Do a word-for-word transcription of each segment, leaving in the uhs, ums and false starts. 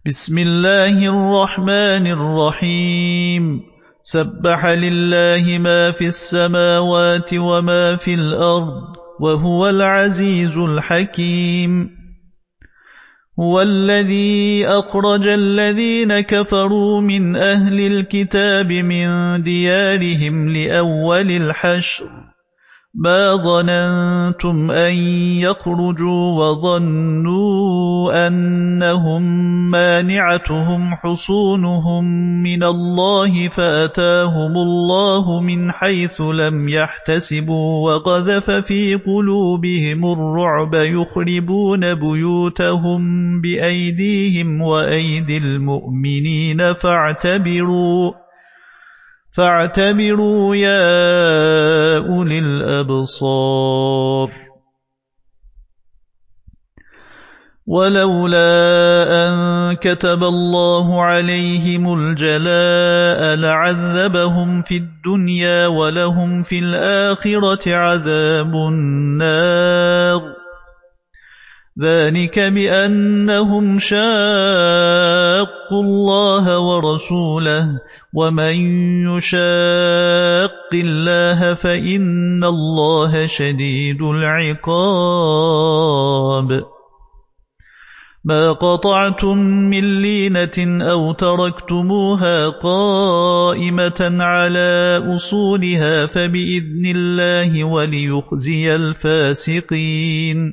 بسم الله الرحمن الرحيم سبح لله ما في السماوات وما في الأرض وهو العزيز الحكيم هو الذي أخرج الذين كفروا من أهل الكتاب من ديارهم لأول الحشر ما ظننتم أن يخرجوا وظنوا أنهم مانعتهم حصونهم من الله فأتاهم الله من حيث لم يحتسبوا وقذف في قلوبهم الرعب يخربون بيوتهم بأيديهم وأيدي المؤمنين فاعتبروا فاعتبروا يا أولي الأبصار ولولا أن كتب الله عليهم الجلاء لعذبهم في الدنيا ولهم في الآخرة عذاب النار ذلك بأنهم شاقوا الله ورسوله ومن يشاق الله فإن الله شديد العقاب ما قطعتم من لينة أو تركتموها قائمة على أصولها فبإذن الله وليخزي الفاسقين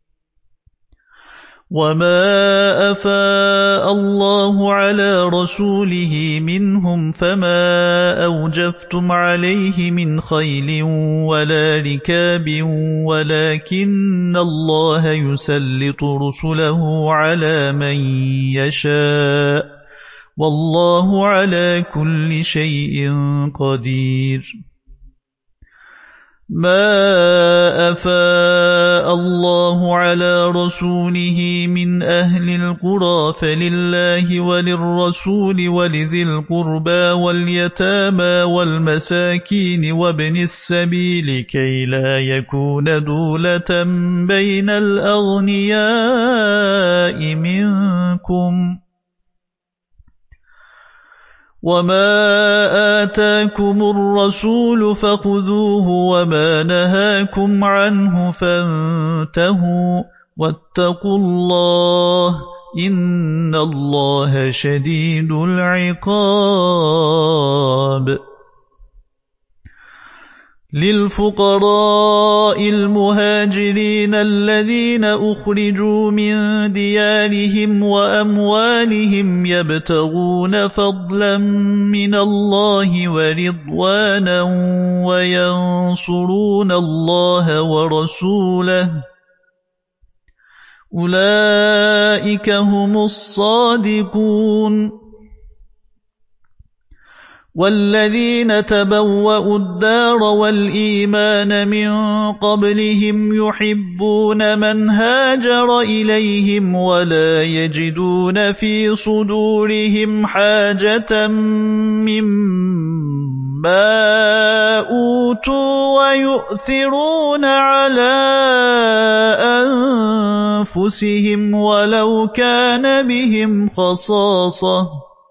وما أفاء الله على رسوله منهم فما أوجفتم عليه من خيل ولا ركاب ولكن الله يسلط رسله على من يشاء والله على كل شيء قدير ما أفاء الله على رسوله من أهل القرى فلله وللرسول ولذي القربى واليتامى والمساكين وابن السبيل كي لا يكون دولة بين الأغنياء منكم وما آتاكم الرسول فخذوه وما نهاكم عنه فانتهوا واتقوا الله إن الله شديد العقاب للفقراء المهاجرين الذين أخرجوا من ديارهم وأموالهم يبتغون فضلا من الله ورضوانا وينصرون الله ورسوله أولئك هم الصادقون والذين تبوأوا الدار والإيمان من قبلهم يحبون من هاجر إليهم ولا يجدون في صدورهم حاجة مما أوتوا ويؤثرون على أنفسهم ولو كان بهم خصاصة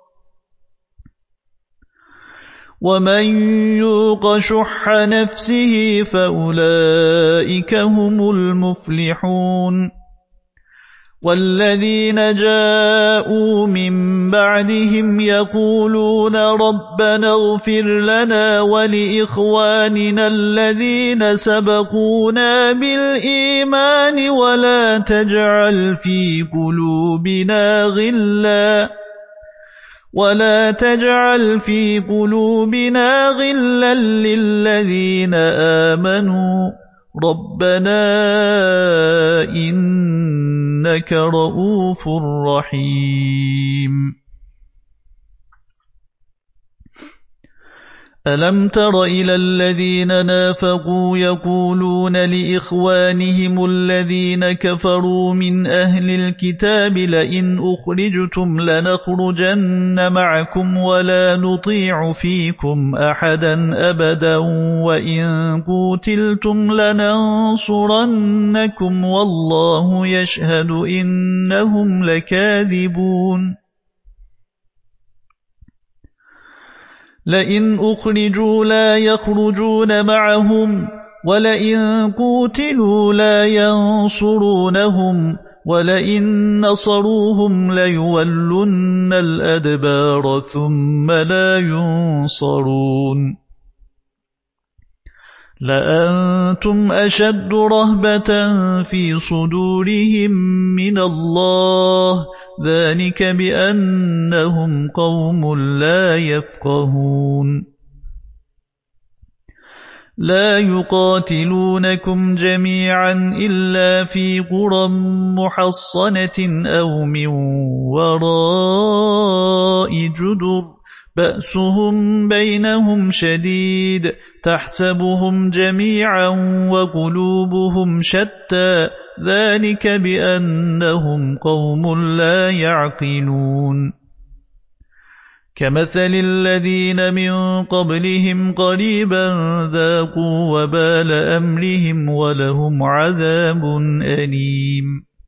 ومن يوق شح نفسه فأولئك هم المفلحون والذين جاءوا من بعدهم يقولون ربنا اغفر لنا ولإخواننا الذين سبقونا بالإيمان ولا تجعل في قلوبنا غلا ولا تجعل في قلوبنا غلا للذين آمنوا ربنا إنك رؤوف رحيم ألم تر إلى الذين نافقوا يقولون لإخوانهم الذين كفروا من أهل الكتاب لئن أخرجتم لنخرجن معكم ولا نطيع فيكم أحدا أبدا وإن قوتلتم لننصرنكم والله يشهد إنهم لكاذبون لئن أخرجوا لا يخرجون معهم ولئن قوتلوا لا ينصرونهم ولئن نصروهم ليولن الأدبار ثم لا ينصرون لأنتم أشد رهبة في صدورهم من الله ذلك بأنهم قوم لا يفقهون لا يقاتلونكم جميعا إلا في قرى محصنة أو من وراء جدر بأسهم بينهم شديد تحسبهم جميعا وقلوبهم شتى ذلك بأنهم قوم لا يعقلون كمثل الذين من قبلهم قريبا ذاقوا وبال أمرهم ولهم عذاب أليم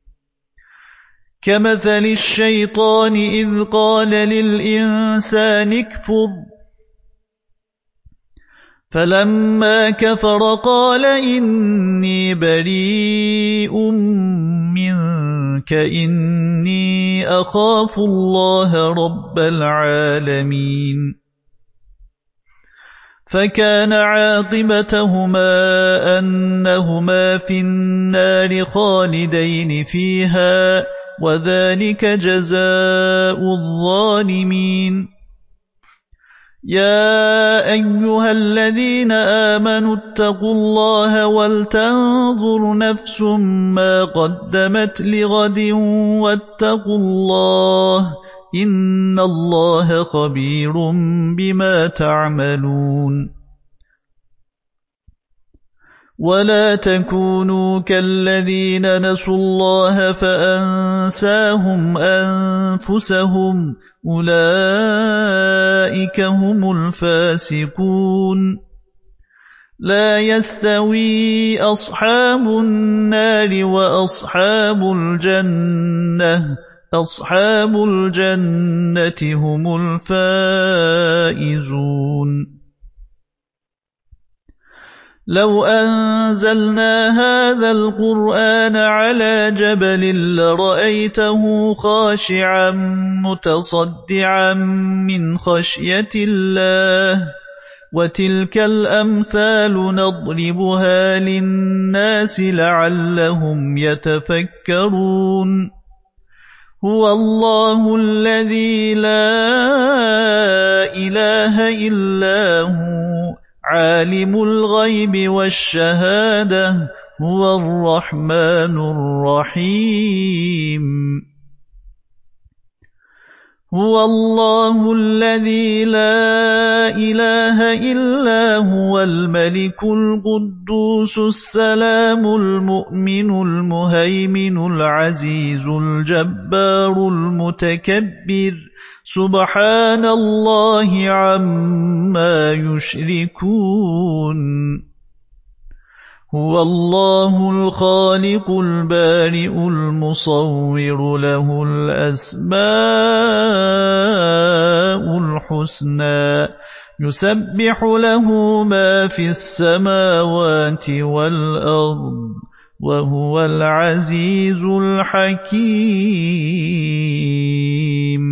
كمثل الشيطان إذ قال للإنسان اكفر فلما كفر قال إني بريء منك إني أخاف الله رب العالمين فكان عاقبتهما أنهما في النار خالدين فيها وذلك جزاء الظالمين يا أيها الذين آمنوا اتقوا الله ولتنظر نفس ما قدمت لغد واتقوا الله إن الله خبير بما تعملون ولا تكونوا كالذين نسوا الله فأنساهم أنفسهم أولئك هم الفاسقون لا يستوي أصحاب النار وأصحاب الجنة أصحاب الجنة هم الفائزون لو أنزلنا هذا القرآن على جبل لرأيته خاشعا متصدعا من خشية الله وتلك الأمثال نضربها للناس لعلهم يتفكرون هو الله الذي لا إله إلا هو عالم الغيب والشهادة هو الرحمن الرحيم هو الله الذي لا إله إلا هو الملك القدوس السلام المؤمن المهيمن العزيز الجبار المتكبر سبحان الله عما يشركون هو الله الخالق البارئ المصور له الأسماء الحسنى يسبح له ما في السماوات والأرض وهو العزيز الحكيم